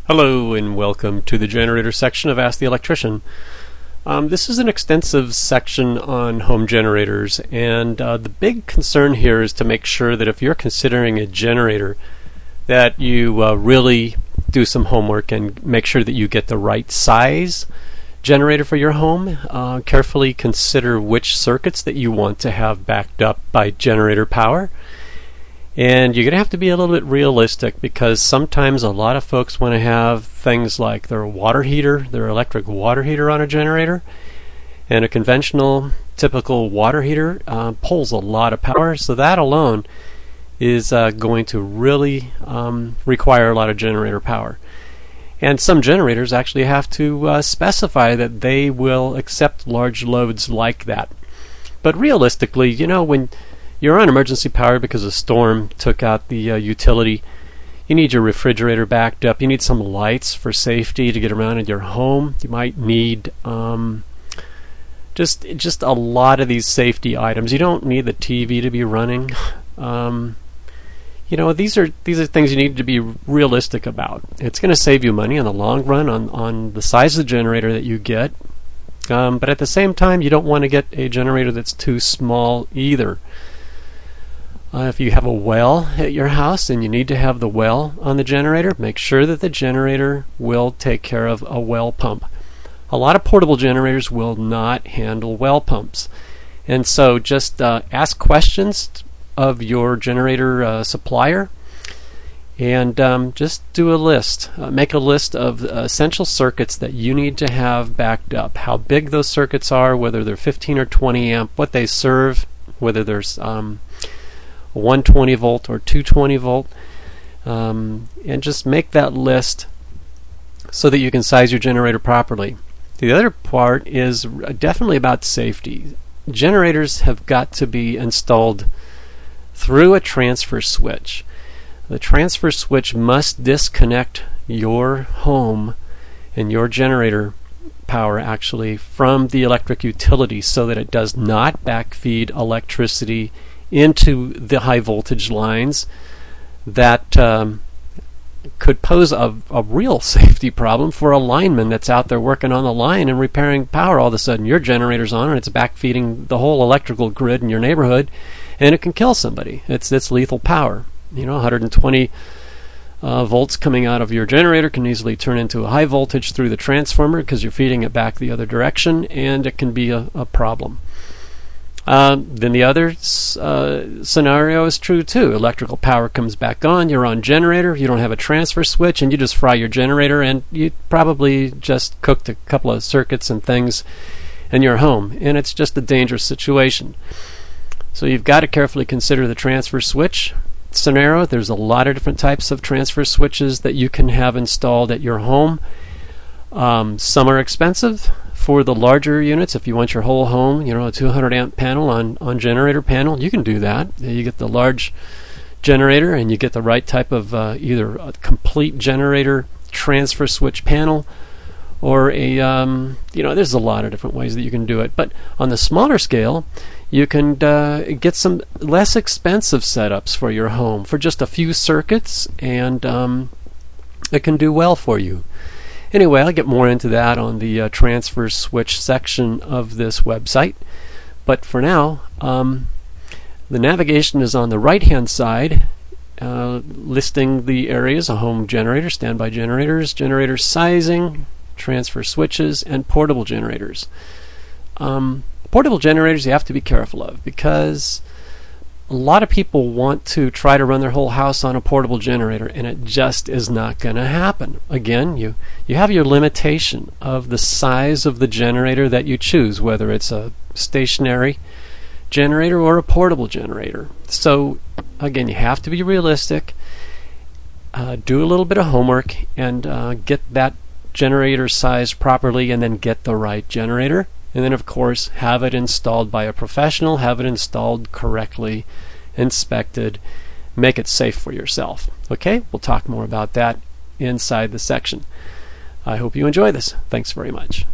Hello and welcome to the generator section of Ask the Electrician. This is an extensive section on home generators, and the big concern here is to make sure that if you're considering a generator that you really do some homework and make sure that you get the right size generator for your home. Carefully consider which circuits that you want to have backed up by generator power. And you're going to have to be a little bit realistic, because sometimes a lot of folks want to have things like their water heater, their electric water heater on a generator. And a conventional, typical water heater pulls a lot of power, so that alone is going to really require a lot of generator power. And some generators actually have to specify that they will accept large loads like that. But realistically, when you're on emergency power because a storm took out the utility, you need your refrigerator backed up. You need some lights for safety to get around in your home. You might need just a lot of these safety items. You don't need the TV to be running. These are things you need to be realistic about. It's going to save you money in the long run on the size of the generator that you get. But at the same time, you don't want to get a generator that's too small either. If you have a well at your house and you need to have the well on the generator, make sure that the generator will take care of a well pump. A lot of portable generators will not handle well pumps. And so just ask questions of your generator supplier, and just do a list. Make a list of essential circuits that you need to have backed up. How big those circuits are, whether they're 15 or 20 amp, what they serve, whether there's 120 volt or 220 volt, and just make that list so that you can size your generator properly. The other part is definitely about safety. Generators have got to be installed through a transfer switch. The transfer switch must disconnect your home and your generator power actually from the electric utility, so that it does not backfeed electricity into the high voltage lines that could pose a real safety problem for a lineman that's out there working on the line and repairing power. All of a sudden your generator's on and it's backfeeding the whole electrical grid in your neighborhood, and it can kill somebody. It's lethal power. 120 volts coming out of your generator can easily turn into a high voltage through the transformer because you're feeding it back the other direction, and it can be a problem. Then the other scenario is true too. Electrical power comes back on, you're on generator, you don't have a transfer switch, and you just fry your generator, and you probably just cooked a couple of circuits and things in your home, and it's just a dangerous situation. So you've got to carefully consider the transfer switch scenario. There's a lot of different types of transfer switches that you can have installed at your home. Some are expensive. For the larger units, if you want your whole home, a 200 amp panel on generator panel, you can do that. You get the large generator, and you get the right type of either a complete generator transfer switch panel, or there's a lot of different ways that you can do it. But on the smaller scale, you can get some less expensive setups for your home for just a few circuits, and it can do well for you. Anyway, I'll get more into that on the transfer switch section of this website. But for now, the navigation is on the right-hand side, listing the areas: a home generator, standby generators, generator sizing, transfer switches, and portable generators. Portable generators you have to be careful of, because a lot of people want to try to run their whole house on a portable generator, and it just is not going to happen. Again, you have your limitation of the size of the generator that you choose, whether it's a stationary generator or a portable generator. So again, you have to be realistic, do a little bit of homework, and get that generator sized properly, and then get the right generator. And then, of course, have it installed by a professional, have it installed correctly, inspected, make it safe for yourself. Okay, we'll talk more about that inside the section. I hope you enjoy this. Thanks very much.